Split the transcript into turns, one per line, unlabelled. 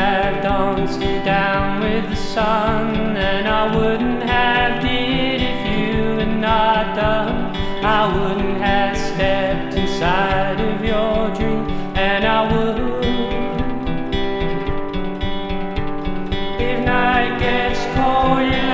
have danced you down with the sun, and I wouldn't have did if you had not done. I wouldn't have stepped inside of your dream, and I would. If night gets cold,